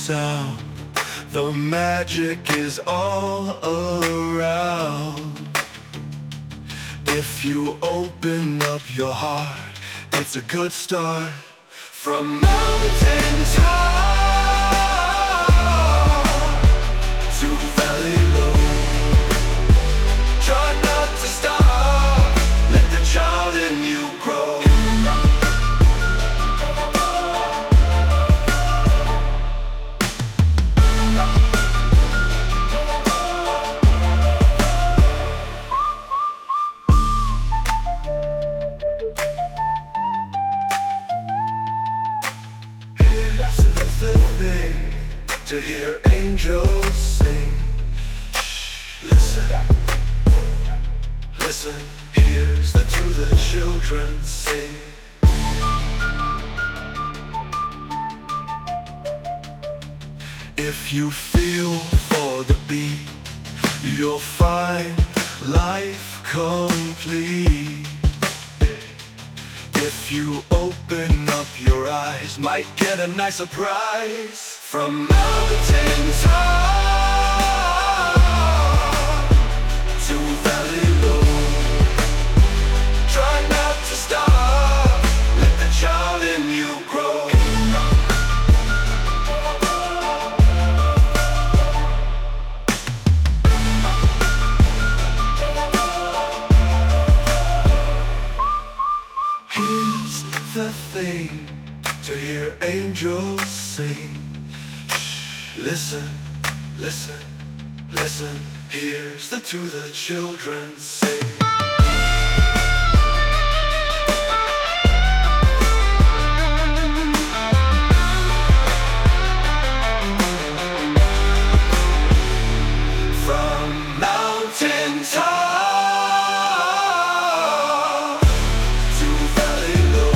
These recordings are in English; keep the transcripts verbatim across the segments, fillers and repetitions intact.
sound. The magic is all around. If you open up your heart, it's a good start. From mountain top to valley low, try not to stop, let the child in you grow. To hear angels sing. Listen, listen, here's the to the children sing. If you feel for the beat, you'll find life complete. If you open up your eyes, might get a nice surprise. From mountain top to valley low, try not to stop, let the child in you grow. Here's the thing, to hear angels sing. Listen, listen, listen, here's the to the children sing. From mountain top to valley low,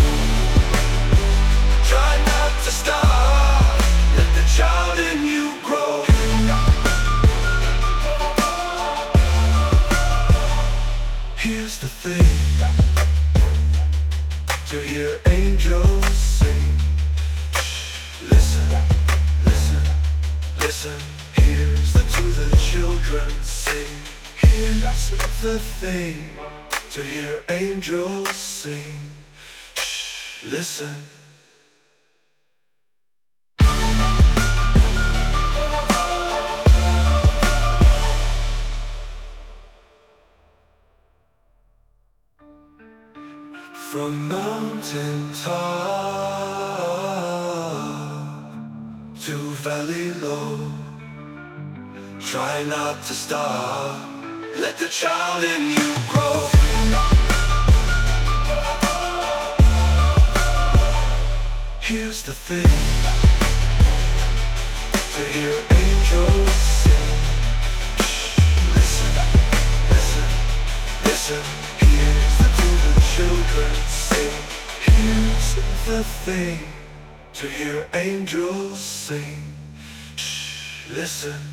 try not to stop, let the child in you grow. Here's the thing, to hear angels sing. Listen, listen, listen, here's the to the children sing. Here's the thing, to hear angels sing. Listen. From mountain top to valley low, try not to stop, let the child in you grow. Here's the thing, to hear angels sing. Listen, listen, listen, here's the to the children sing. Here's the thing, to hear angels sing. Shh, listen.